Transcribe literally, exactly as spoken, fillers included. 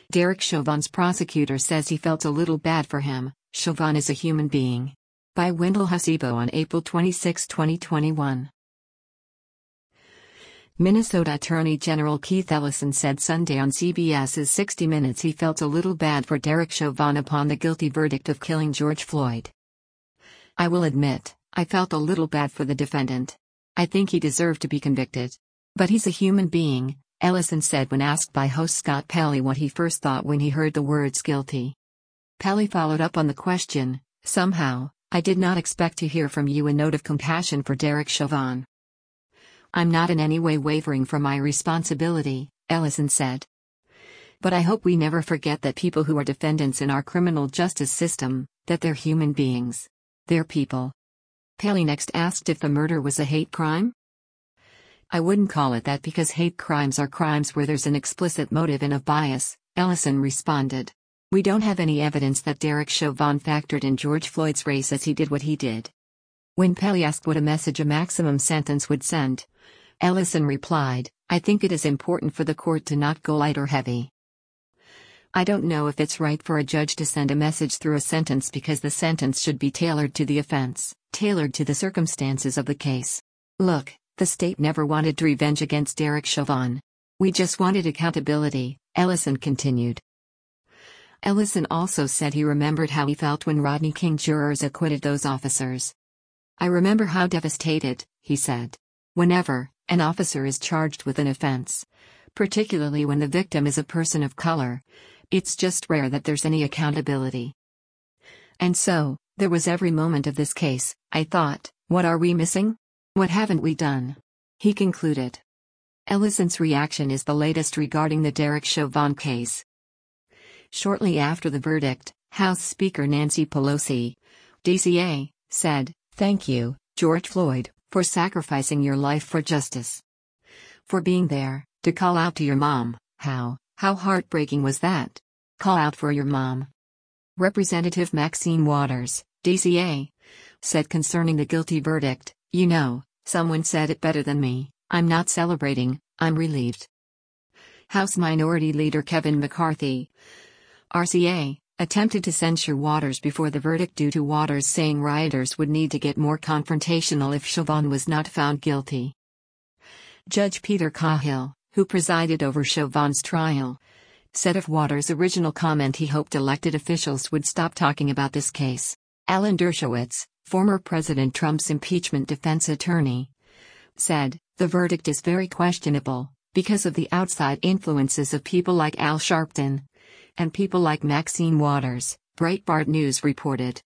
Derek Chauvin's prosecutor says he felt a little bad for him. Chauvin is a human being. By Wendell Hasebo on April twenty-sixth, twenty twenty-one. Minnesota Attorney General Keith Ellison said Sunday on CBS's sixty minutes he felt a little bad for Derek Chauvin upon the guilty verdict of killing George Floyd. "I will admit, I felt a little bad for the defendant. I think he deserved to be convicted. But he's a human being," Ellison said when asked by host Scott Pelley what he first thought when he heard the words guilty. Pelley followed up on the question, "Somehow, I did not expect to hear from you a note of compassion for Derek Chauvin." "I'm not in any way wavering from my responsibility," Ellison said. "But I hope we never forget that people who are defendants in our criminal justice system, that they're human beings. They're people." Pelley next asked if the murder was a hate crime. "I wouldn't call it that because hate crimes are crimes where there's an explicit motive and a bias," Ellison responded. "We don't have any evidence that Derek Chauvin factored in George Floyd's race as he did what he did." When Pelley asked what a message a maximum sentence would send, Ellison replied, "I think it is important for the court to not go light or heavy. I don't know if it's right for a judge to send a message through a sentence because the sentence should be tailored to the offense, tailored to the circumstances of the case. Look, the state never wanted revenge against Derek Chauvin. We just wanted accountability," Ellison continued. Ellison also said he remembered how he felt when Rodney King jurors acquitted those officers. "I remember how devastated," he said. "Whenever an officer is charged with an offense, particularly when the victim is a person of color, it's just rare that there's any accountability. And so, there was every moment of this case, I thought, what are we missing? What haven't we done?" he concluded. Ellison's reaction is the latest regarding the Derek Chauvin case. Shortly after the verdict, House Speaker Nancy Pelosi, D C A, said, "Thank you, George Floyd, for sacrificing your life for justice. For being there, to call out to your mom. How, how heartbreaking was that? Call out for your mom." Representative Maxine Waters, D C A, said concerning the guilty verdict, "You know, someone said it better than me. I'm not celebrating, I'm relieved." House Minority Leader Kevin McCarthy, R C A, attempted to censure Waters before the verdict due to Waters saying rioters would need to get more confrontational if Chauvin was not found guilty. Judge Peter Cahill, who presided over Chauvin's trial, said of Waters' original comment he hoped elected officials would stop talking about this case. Alan Dershowitz, former President Trump's impeachment defense attorney, said, "The verdict is very questionable, because of the outside influences of people like Al Sharpton and people like Maxine Waters," Breitbart News reported.